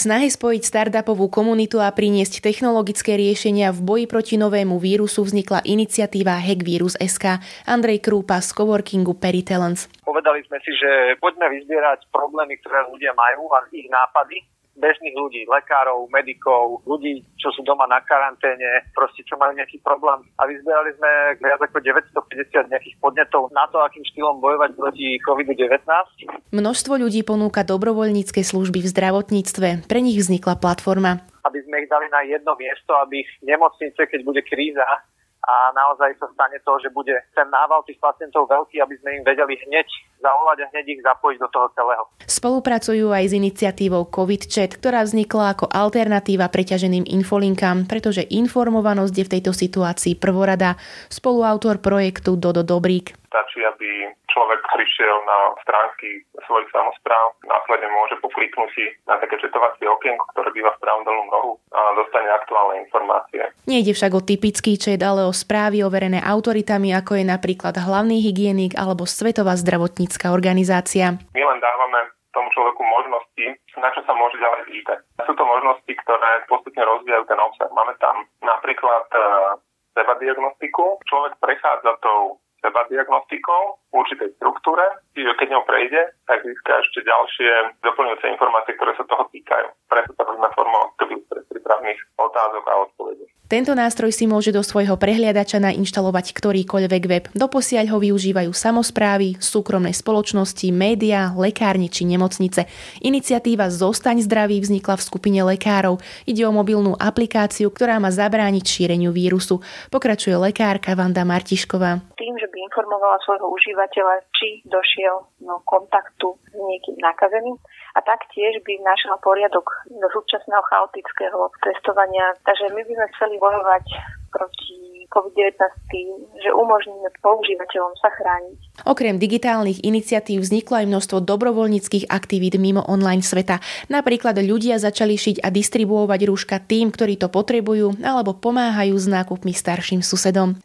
snahe spojiť startupovú komunitu a priniesť technologické riešenia v boji proti novému vírusu vznikla iniciatíva HackVirus.sk. Andrej Krúpa z coworkingu Peritalence. Povedali sme si, že poďme vyzbierať problémy, ktoré ľudia majú a ich nápady. Bežných ľudí, lekárov, medikov, ľudí, čo sú doma na karanténe, proste čo majú nejaký problém. A vyzbierali sme viac ako 950 nejakých podnetov na to, akým štýlom bojovať proti COVID-19. Množstvo ľudí ponúka dobrovoľnícke služby v zdravotníctve. Pre nich vznikla platforma. Aby sme ich dali na jedno miesto, aby ich nemocnice, keď bude kríza, a naozaj sa stane to, že bude ten nával tých pacientov veľký, aby sme im vedeli hneď zavolať a hneď ich zapojiť do toho celého. Spolupracujú aj s iniciatívou COVID Chat, ktorá vznikla ako alternatíva preťaženým infolinkám, pretože informovanosť je v tejto situácii prvorada. Spoluautor projektu Dodo Dobrík. Stačí, aby človek prišiel na stránky svojich samospráv, následne môže po kliknutí na také četovacie okienko, ktoré býva v pravom dolnom rohu, a dostane aktuálne informácie. Nejde však o typický chat, ale o správy overené autoritami, ako je napríklad hlavný hygienik alebo Svetová zdravotnícka organizácia. My len dávame tomu človeku možnosti, na čo sa môže ďalej pýtať. Sú to možnosti, ktoré postupne rozvíjajú ten obsah. Máme tam napríklad sebadiagnostiku. Človek prechádza tou sebadiagnostikou v určitej struktúre, čiže keď ňou prejde, tak získa ešte ďalšie doplňujúce informácie, ktoré sa toho týkajú. Preto sa robíme formou prípravných otázok a odpovedí. Tento nástroj si môže do svojho prehliadača nainštalovať ktorýkoľvek web. Doposiaľ ho využívajú samosprávy, súkromné spoločnosti, médiá, lekárne či nemocnice. Iniciatíva Zostaň zdravý vznikla v skupine lekárov. Ide o mobilnú aplikáciu, ktorá má zabrániť šíreniu vírusu. Pokračuje lekárka Vanda Martišková. Tým, že by informovala svojho užívateľa, či došiel do kontaktu s niekým nakazeným, a taktiež by vnášala poriadok do súčasného chaotického testovania. Takže my by sme chceli bojovať proti COVID-19 tým, že umožníme používateľom sa chrániť. Okrem digitálnych iniciatív vzniklo aj množstvo dobrovoľníckych aktivít mimo online sveta. Napríklad ľudia začali šiť a distribuovať rúška tým, ktorí to potrebujú, alebo pomáhajú s nákupmi starším susedom.